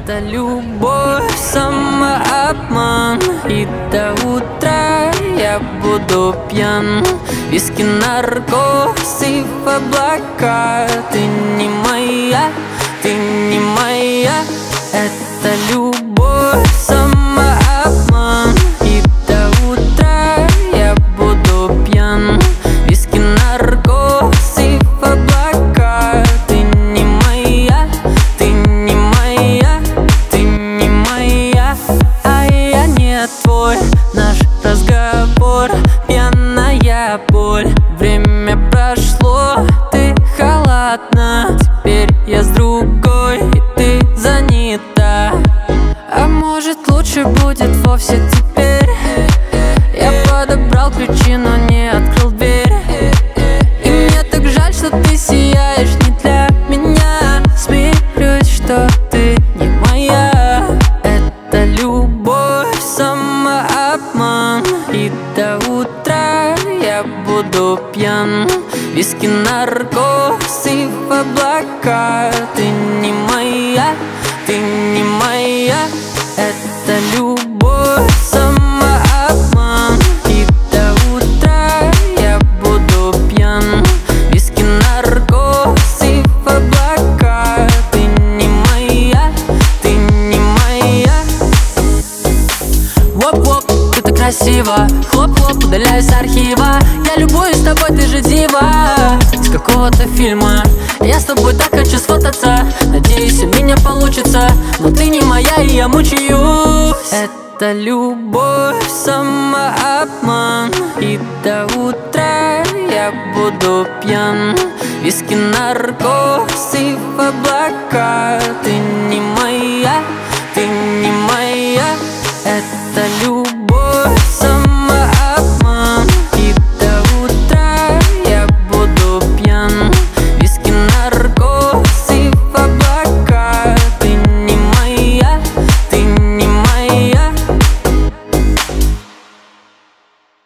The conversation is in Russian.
Это любовь, самообман. И до утра я буду пьян. Виски, наркоз и в облака. Ты не моя, ты не моя. Это любовь, самообман. И до утра я буду пьян. Виски, наркоз и в облака. Ты не моя, ты не моя, ты не моя, а я не твой. Наш разговор, пьяная боль. Время прошло, ты холодна. Теперь я с другой, и ты занята. А может, лучше будет вовсе теперь? Я подобрал ключи, но не открыл дверь. И мне так жаль, что ты сияешь не для меня. Смирюсь, что ты не моя. Это любовь, самообман. И до утра я буду пьян. Виски, наркоз и в облака. Ты не моя, ты не моя. Это любовь, самообман. И до утра я буду пьян. Виски, наркоз и в облака. Ты не моя, ты не моя. Воп-воп, ты так красиво. Хлоп-хлоп, удаляюсь с архива. Я любуюсь тобой, ты же дива из какого-то фильма. Я с тобой так хочу сфотаться. Надеюсь, у меня получится. Но ты не моя, и я мучаюсь. Это любовь, самообман. И до утра я буду пьян. Виски, наркоз